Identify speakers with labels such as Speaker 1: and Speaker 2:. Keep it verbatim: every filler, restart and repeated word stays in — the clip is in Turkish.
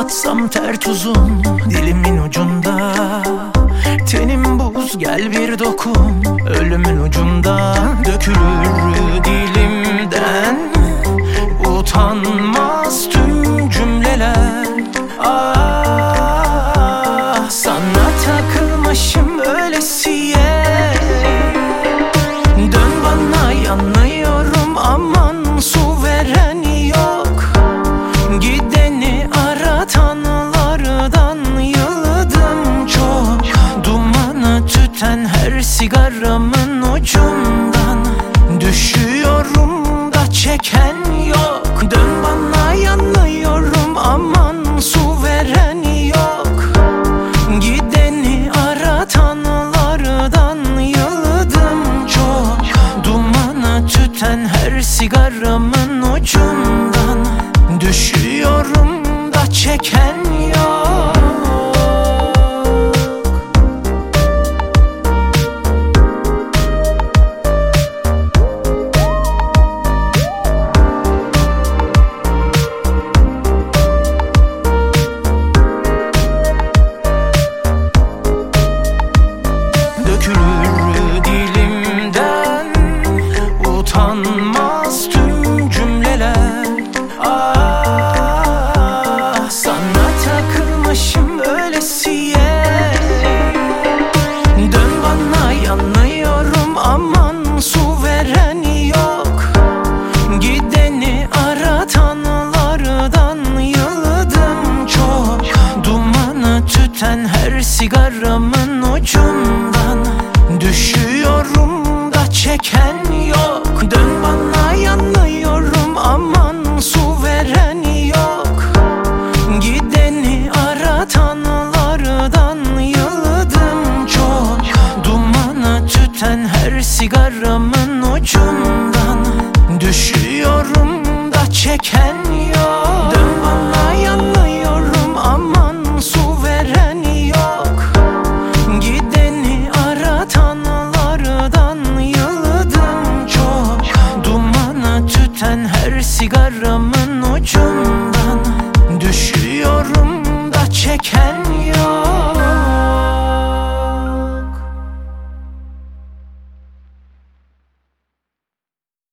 Speaker 1: Atsam ter tuzun dilimin ucunda, tenim buz gel bir dokun, ölümün ucunda dökülür dilimden utanmaz tüm cümleler. Ah, sana takılmışım öylesiye, dön bana yanıyorum aman su veren yok. Gideni aratanlardan yıldım çok, dumanı tüten her sigaramın ucundan düşüyorum da çeken yok. Dön bana yanıyorum aman su veren yok. Gideni aratanlardan yıldım çok, dumanı tüten her sigaramın ucundan düşüyorum da çeken yok. Dökülür dilimden utanmaz tüm cümleler. Ah, sana takılmışım öylesiye, dön bana yanıyorum aman su veren yok. Gideni aratanlardan yıldım çok, dumanı tüten her sigaramın ucundan düşüyorum da çeken yok. Dön bana yanıyorum aman su veren yok. Gideni aratanlardan yıldım çok, dumanı tüten her sigaramın ucundan düşüyorum da çeken